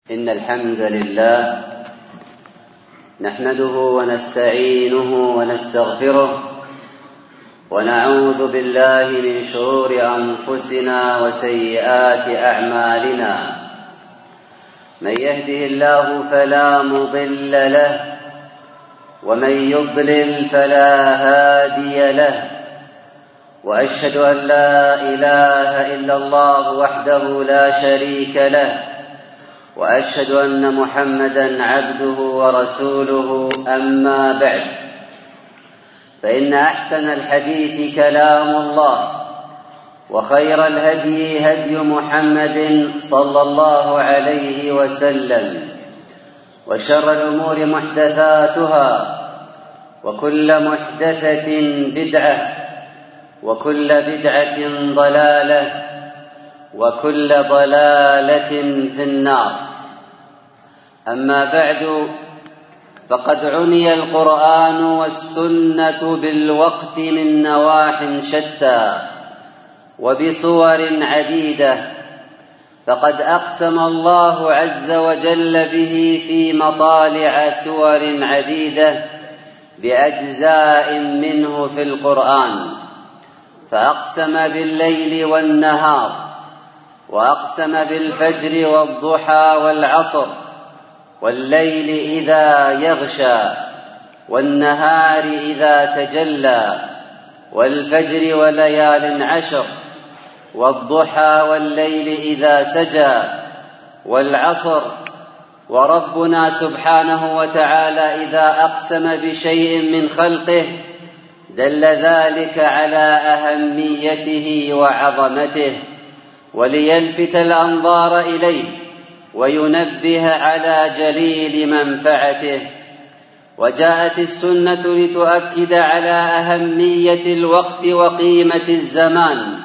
إن الحمد لله نحمده ونستعينه ونستغفره ونعوذ بالله من شرور أنفسنا وسيئات أعمالنا. من يهده الله فلا مضل له ومن يضلل فلا هادي له، وأشهد أن لا إله إلا الله وحده لا شريك له، وأشهد أن محمدًا عبده ورسوله. أما بعد، فإن أحسن الحديث كلام الله، وخير الهدي هدي محمد صلى الله عليه وسلم، وشر الأمور محدثاتها، وكل محدثة بدعة، وكل بدعة ضلالة، وكل ضلالة في النار. أما بعد، فقد عني القرآن والسنة بالوقت من نواح شتى وبصور عديدة، فقد أقسم الله عز وجل به في مطالع سور عديدة بأجزاء منه في القرآن، فأقسم بالليل والنهار، وأقسم بالفجر والضحى والعصر، والليل إذا يغشى، والنهار إذا تجلى، والفجر وليال عشر، والضحى والليل إذا سجى، والعصر. وربنا سبحانه وتعالى إذا أقسم بشيء من خلقه دل ذلك على أهميته وعظمته، وليلفت الأنظار إليه وينبه على جليل منفعته. وجاءت السنة لتؤكد على أهمية الوقت وقيمة الزمان،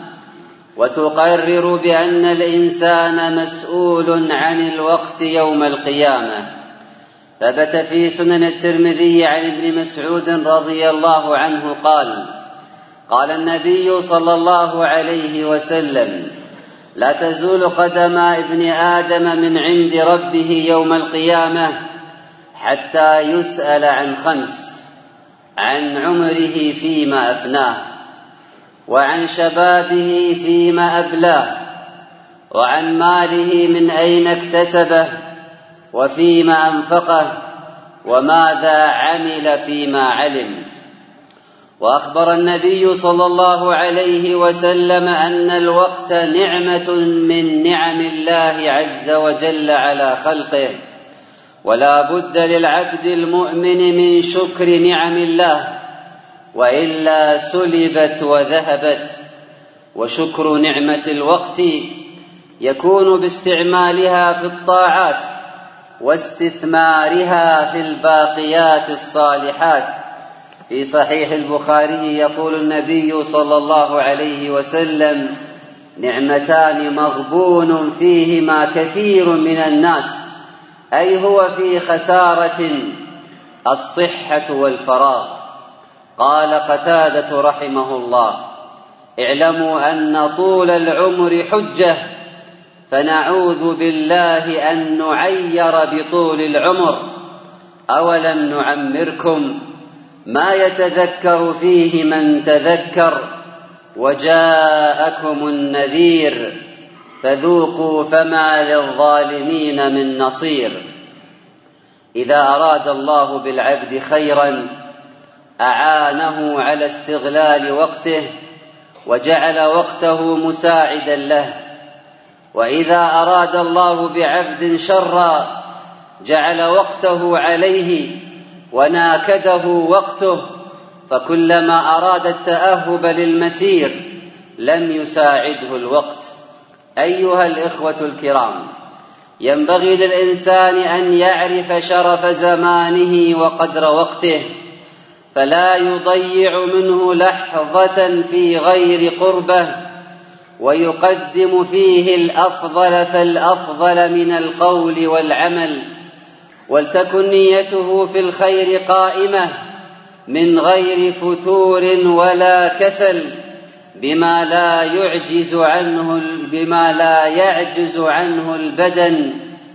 وتقرر بأن الإنسان مسؤول عن الوقت يوم القيامة. ثبت في سنن الترمذي عن ابن مسعود رضي الله عنه قال: قال النبي صلى الله عليه وسلم: لا تزول قدم ابن آدم من عند ربه يوم القيامة حتى يسأل عن خمس: عن عمره فيما أفناه، وعن شبابه فيما أبلاه، وعن ماله من أين اكتسبه، وفيما أنفقه، وماذا عمل فيما علم. وأخبر النبي صلى الله عليه وسلم أن الوقت نعمة من نعم الله عز وجل على خلقه، ولا بد للعبد المؤمن من شكر نعم الله، وإلا سلبت وذهبت. وشكر نعمة الوقت يكون باستعمالها في الطاعات، واستثمارها في الباقيات الصالحات. في صحيح البخاري يقول النبي صلى الله عليه وسلم: نعمتان مغبون فيهما كثير من الناس، أي هو في خسارة: الصحة والفراغ. قال قتادة رحمه الله: اعلموا أن طول العمر حجة، فنعوذ بالله أن نعير بطول العمر. أولم نعمركم ما يتذكر فيه من تذكر، وجاءكم النذير، فذوقوا فما للظالمين من نصير. إذا أراد الله بالعبد خيرا أعانه على استغلال وقته، وجعل وقته مساعدا له. وإذا أراد الله بعبد شرا جعل وقته عليه وناكده وقته، فكلما أراد التأهب للمسير لم يساعده الوقت. أيها الإخوة الكرام، ينبغي للإنسان أن يعرف شرف زمانه وقدر وقته، فلا يضيع منه لحظة في غير قربه، ويقدم فيه الأفضل فالأفضل من القول والعمل. ولتكن نيته في الخير قائمة من غير فتور ولا كسل، بما لا يعجز عنه البدن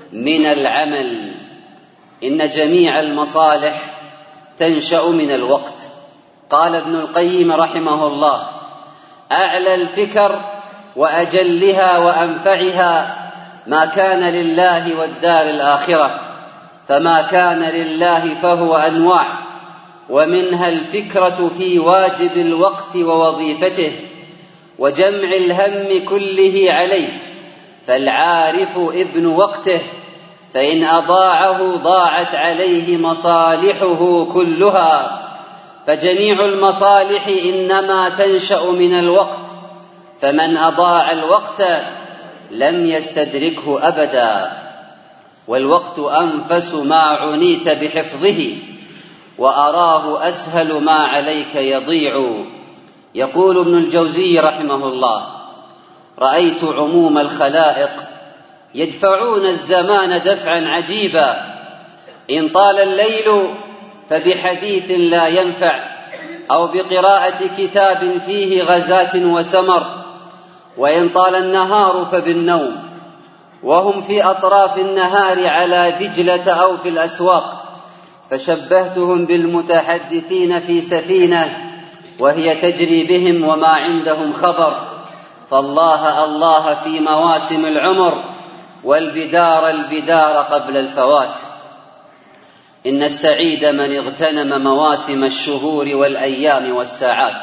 من العمل. إن جميع المصالح تنشأ من الوقت. قال ابن القيم رحمه الله: أعلى الفكر وأجلها وأنفعها ما كان لله والدار الآخرة، فما كان لله فهو أنواع، ومنها الفكرة في واجب الوقت ووظيفته وجمع الهم كله عليه، فالعارف ابن وقته، فإن أضاعه ضاعت عليه مصالحه كلها، فجميع المصالح إنما تنشأ من الوقت، فمن أضاع الوقت لم يستدركه أبدا. والوقت أنفس ما عنيت بحفظه، وأراه أسهل ما عليك يضيع. يقول ابن الجوزي رحمه الله: رأيت عموم الخلائق يدفعون الزمان دفعا عجيبا، إن طال الليل فبحديث لا ينفع، أو بقراءة كتاب فيه غزاة وسمر، وإن طال النهار فبالنوم، وهم في أطراف النهار على دجلة أو في الأسواق، فشبهتهم بالمتحدثين في سفينة وهي تجري بهم وما عندهم خبر، فالله الله في مواسم العمر، والبدار البدار قبل الفوات. إن السعيد من اغتنم مواسم الشهور والأيام والساعات،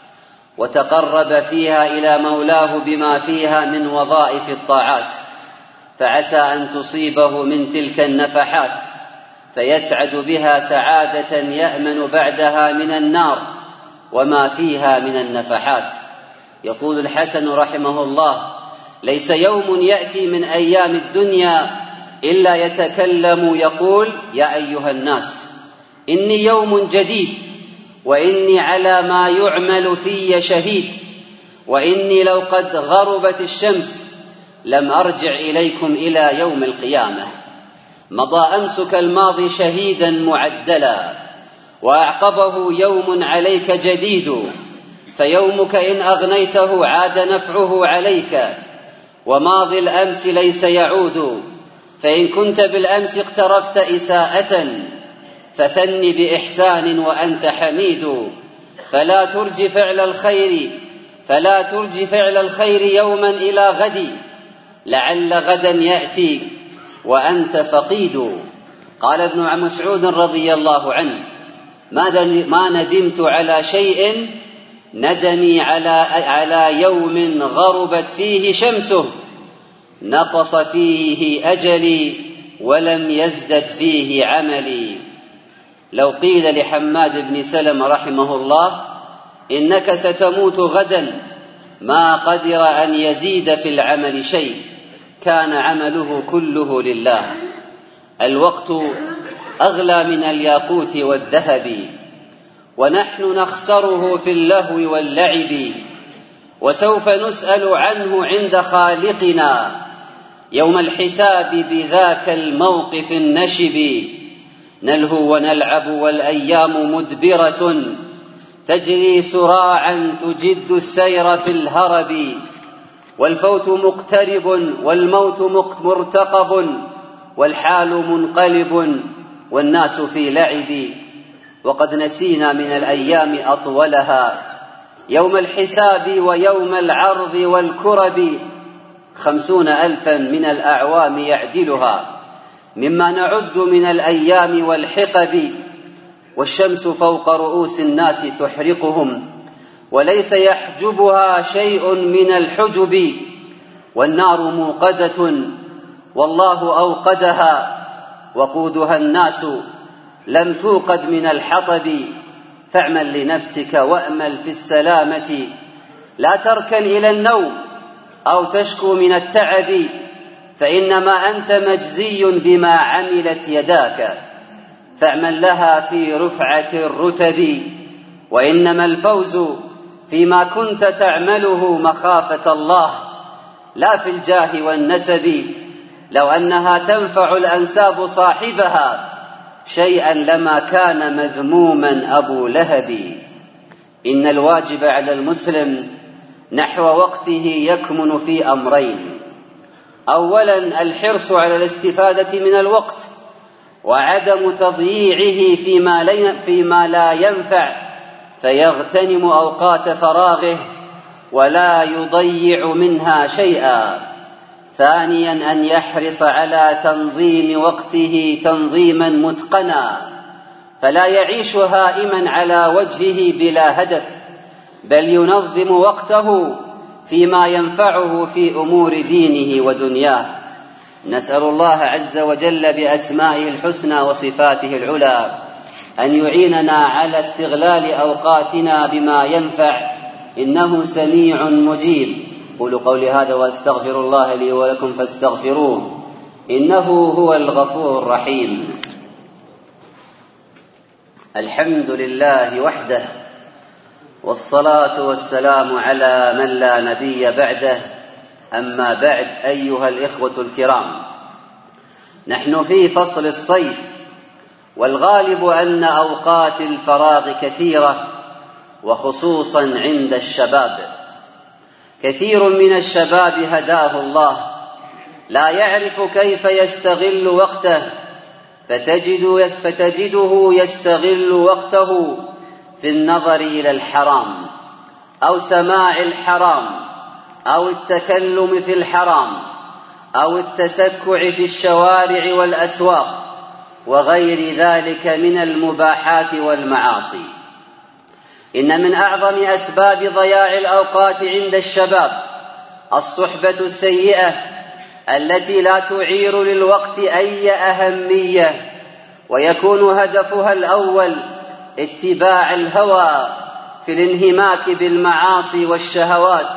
وتقرب فيها إلى مولاه بما فيها من وظائف الطاعات، فعسى أن تصيبه من تلك النفحات فيسعد بها سعادة يأمن بعدها من النار وما فيها من النفحات. يقول الحسن رحمه الله: ليس يوم يأتي من أيام الدنيا إلا يتكلم يقول: يا أيها الناس، إني يوم جديد، وإني على ما يعمل في شهيد، وإني لو قد غربت الشمس لم أرجع إليكم إلى يوم القيامة. مضى أمسك الماضي شهيدا معدلا، وأعقبه يوم عليك جديد، فيومك إن أغنيته عاد نفعه عليك، وماضي الأمس ليس يعود، فإن كنت بالأمس اقترفت إساءة فثني بإحسان وأنت حميد، فلا ترج فعل الخير يوما إلى غد، لعل غدا يأتي وأنت فقيد. قال ابن مسعود رضي الله عنه: ما ندمت على شيء ندمي على يوم غربت فيه شمسه، نقص فيه أجلي ولم يزدد فيه عملي. لو قيل لحماد بن سلمة رحمه الله: إنك ستموت غدا، ما قدر أن يزيد في العمل شيء، كان عمله كله لله. الوقت أغلى من الياقوت والذهب، ونحن نخسره في اللهو واللعب، وسوف نسأل عنه عند خالقنا يوم الحساب بذاك الموقف النشب. نلهو ونلعب والأيام مدبرة، تجري سراعا تجد السير في الهرب، والفوت مقترب والموت مرتقب، والحال منقلب والناس في لعب. وقد نسينا من الأيام أطولها، يوم الحساب ويوم العرض والكرب، 50,000 من الأعوام يعدلها، مما نعد من الأيام والحقب. والشمس فوق رؤوس الناس تحرقهم، وليس يحجبها شيء من الحجب، والنار موقدة والله أوقدها، وقودها الناس لم توقد من الحطب. فاعمل لنفسك وأمل في السلامة، لا تركن إلى النوم أو تشكو من التعب، فإنما أنت مجزي بما عملت يداك، فاعمل لها في رفعة الرتب. وإنما الفوز فيما كنت تعمله مخافة الله، لا في الجاه والنسب. لو أنها تنفع الأنساب صاحبها شيئا لما كان مذموما أبو لهب. إن الواجب على المسلم نحو وقته يكمن في أمرين: أولا الحرص على الاستفادة من الوقت وعدم تضييعه فيما لا ينفع، فيغتنم أوقات فراغه ولا يضيع منها شيئا. ثانيا أن يحرص على تنظيم وقته تنظيما متقنا، فلا يعيش هائما على وجهه بلا هدف، بل ينظم وقته فيما ينفعه في أمور دينه ودنياه. نسأل الله عز وجل بأسمائه الحسنى وصفاته العلى أن يعيننا على استغلال أوقاتنا بما ينفع، إنه سميع مجيب. قولوا قولي هذا وأستغفر الله لي ولكم فاستغفروه إنه هو الغفور الرحيم. الحمد لله وحده، والصلاة والسلام على من لا نبي بعده. أما بعد، أيها الإخوة الكرام، نحن في فصل الصيف، والغالب أن أوقات الفراغ كثيرة، وخصوصا عند الشباب. كثير من الشباب هداه الله لا يعرف كيف يستغل وقته، فتجده يستغل وقته في النظر إلى الحرام أو سماع الحرام أو التكلم في الحرام أو التسكع في الشوارع والأسواق وغير ذلك من المباحات والمعاصي. إن من أعظم أسباب ضياع الأوقات عند الشباب الصحبة السيئة التي لا تعير للوقت أي أهمية، ويكون هدفها الأول اتباع الهوى في الانهماك بالمعاصي والشهوات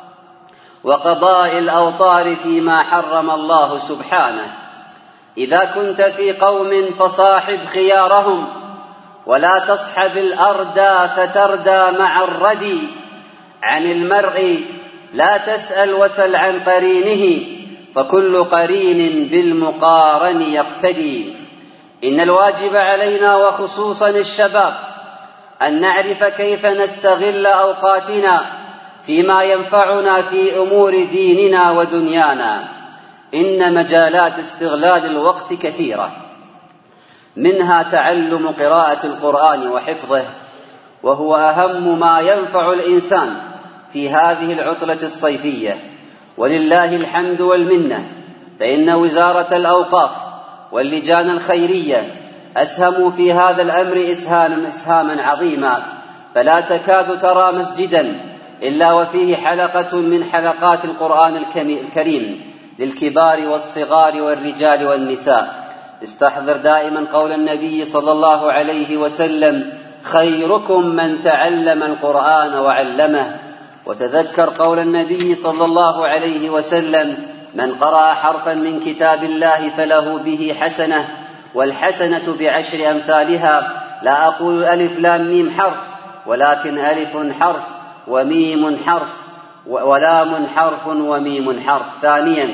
وقضاء الأوطار فيما حرم الله سبحانه. إذا كنت في قوم فصاحب خيارهم، ولا تصحب الأردى فتردى مع الردي. عن المرء لا تسأل وسل عن قرينه، فكل قرين بالمقارن يقتدي. إن الواجب علينا وخصوصا الشباب أن نعرف كيف نستغل أوقاتنا فيما ينفعنا في أمور ديننا ودنيانا. إن مجالات استغلال الوقت كثيرة، منها تعلم قراءة القرآن وحفظه، وهو أهم ما ينفع الإنسان في هذه العطلة الصيفية، ولله الحمد والمنة، فإن وزارة الأوقاف واللجان الخيرية أسهموا في هذا الأمر إسهاما عظيما، فلا تكاد ترى مسجدا إلا وفيه حلقة من حلقات القرآن الكريم للكبار والصغار والرجال والنساء. استحضر دائما قول النبي صلى الله عليه وسلم: خيركم من تعلم القرآن وعلمه. وتذكر قول النبي صلى الله عليه وسلم: من قرأ حرفا من كتاب الله فله به حسنة، والحسنة بعشر أمثالها. لا أقول ألف لام ميم حرف، ولكن ألف حرف وميم حرف ولام حرف وميم حرف. ثانيا،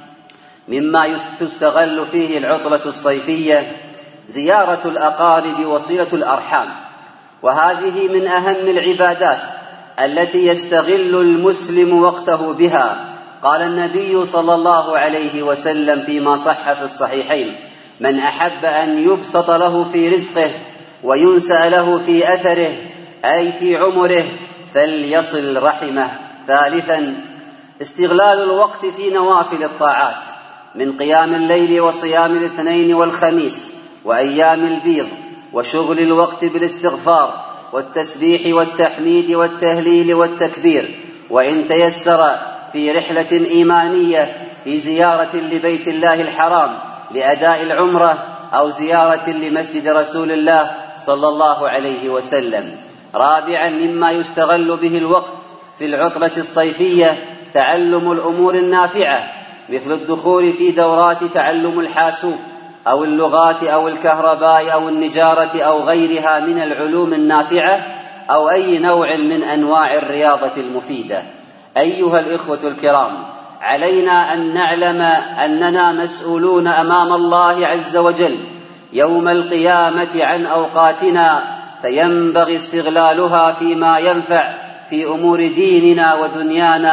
مما تستغل فيه العطلة الصيفية زيارة الأقارب وصلة الأرحام، وهذه من أهم العبادات التي يستغل المسلم وقته بها. قال النبي صلى الله عليه وسلم فيما صح في الصحيحين: من أحب أن يبسط له في رزقه وينسأ له في أثره، أي في عمره، فليصل رحمه. ثالثا، استغلال الوقت في نوافل الطاعات من قيام الليل وصيام الاثنين والخميس وأيام البيض، وشغل الوقت بالاستغفار والتسبيح والتحميد والتهليل والتكبير، وإن تيسر في رحلة إيمانية في زيارة لبيت الله الحرام لأداء العمرة أو زيارة لمسجد رسول الله صلى الله عليه وسلم. رابعا، مما يستغل به الوقت في العطلة الصيفية تعلم الأمور النافعة، مثل الدخول في دورات تعلم الحاسوب أو اللغات أو الكهرباء أو النجارة أو غيرها من العلوم النافعة، أو أي نوع من أنواع الرياضة المفيدة. أيها الإخوة الكرام، علينا أن نعلم أننا مسؤولون أمام الله عز وجل يوم القيامة عن أوقاتنا، فينبغي استغلالها فيما ينفع في أمور ديننا ودنيانا،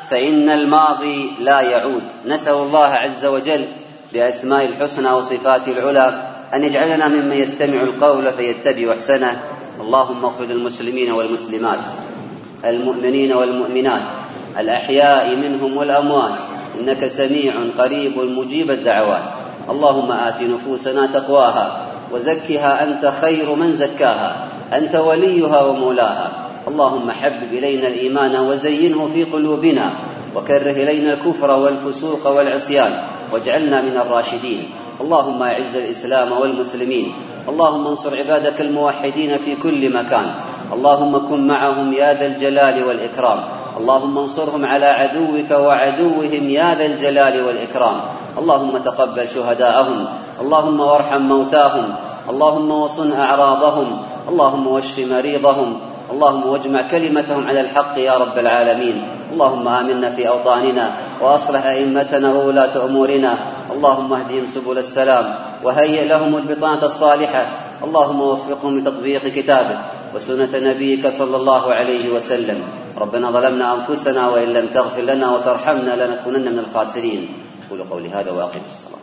فإن الماضي لا يعود. نسأل الله عز وجل بأسماء الحسنى وصفاته العلى أن يجعلنا ممن يستمع القول فيتبع أحسنه. اللهم اغفر للمسلمين والمسلمات، المؤمنين والمؤمنات، الأحياء منهم والأموات، إنك سميع قريب مجيب الدعوات. اللهم آت نفوسنا تقواها وزكها أنت خير من زكاها، أنت وليها ومولاها. اللهم حبب إلينا الإيمان وزينه في قلوبنا، وكره إلينا الكفر والفسوق والعصيان، واجعلنا من الراشدين. اللهم أعز الإسلام والمسلمين، اللهم انصر عبادك الموحدين في كل مكان، اللهم كن معهم يا ذا الجلال والإكرام، اللهم انصرهم على عدوك وعدوهم يا ذا الجلال والإكرام. اللهم تقبل شهداءهم، اللهم وارحم موتاهم، اللهم وصن أعراضهم، اللهم واشف مريضهم، اللهم واجمع كلمتهم على الحق يا رب العالمين. اللهم آمنا في أوطاننا، وأصلح أئمتنا وولاة أمورنا، اللهم اهدهم سبل السلام، وهيئ لهم البطانة الصالحة، اللهم وفقهم لتطبيق كتابك وسنة نبيك صلى الله عليه وسلم. ربنا ظلمنا أنفسنا وإن لم تغفر لنا وترحمنا لنكونن من الخاسرين. أقول قولي هذا وأقم الصلاة.